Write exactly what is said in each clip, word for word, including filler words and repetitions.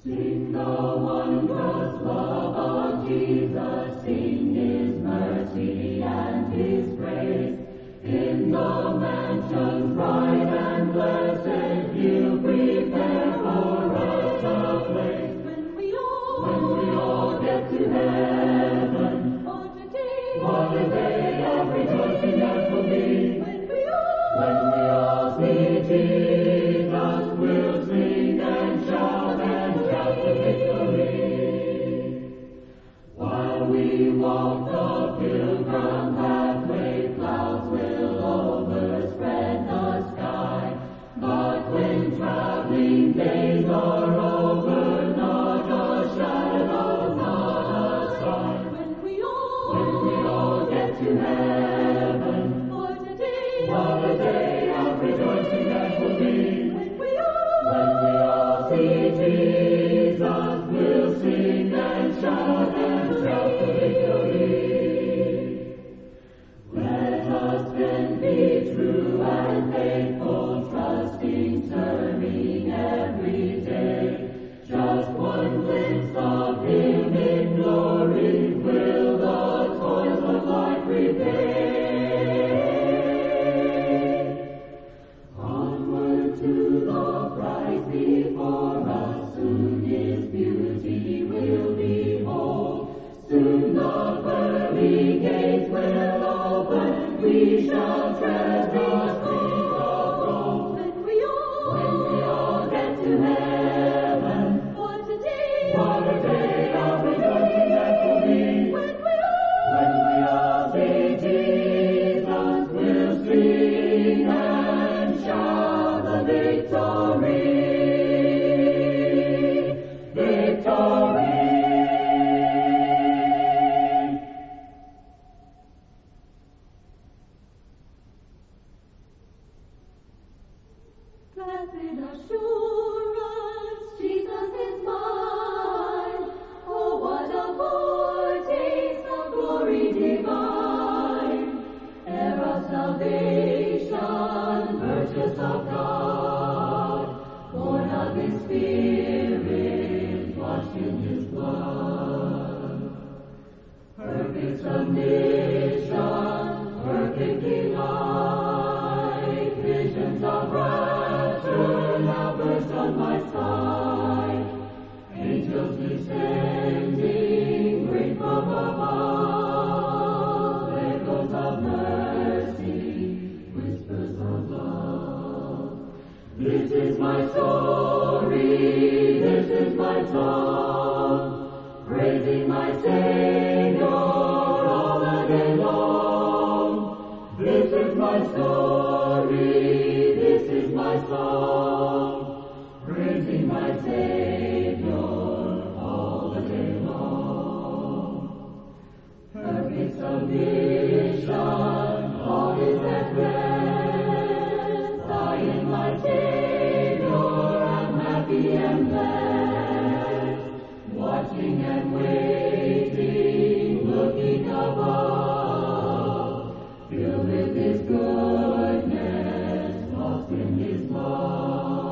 Sing the wondrous love of Jesus, sing his mercy and his grace. In the mansions bright and blessed, he'll prepare for us a place. When we all, when we all get to heaven, what a day, what a day of rejoicing that will be. when we all, When we all see Jesus, we'll sing and shout and shout the victory. While we walk the pilgrim pathway, clouds will overspread the sky. But when traveling days are over, not a shadow, not a sign. when we all, When we all get to heaven, what a day, what a day of rejoicing that will be. when we all, When we all see Jesus, we'll sing and shout and shout the victory. Let us then be true and faithful, trusting, serving every day. Just one glimpse of him in glory will the toils of life repay. Onward to the prize before us, soon his beauty will behold. Soon the pearly gates will open, we shall tread the streets of gold. when we all, When we all get to heaven, what a day, what a day of rejoicing that will be. when we all, When we all see Jesus, we'll sing and shout the victory. Victory. blessed assurance, Jesus is mine. Oh, what a foretaste of glory divine, heir of salvation, purchase of God, born of his Spirit, washed in his blood. Perfect submission, perfect delight, visions of rapture now burst on my sight. Angels descending, great from above, echoes of mercy, whispers of love. This is my story, this is my song, praising my Savior all the day long. This is my story, this is my song, praising my Savior all the day long. Perfect submission, all is at rest. I in my Savior am happy and blessed, watching and waiting, looking above, filled with his goodness, lost in his love.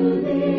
to thee.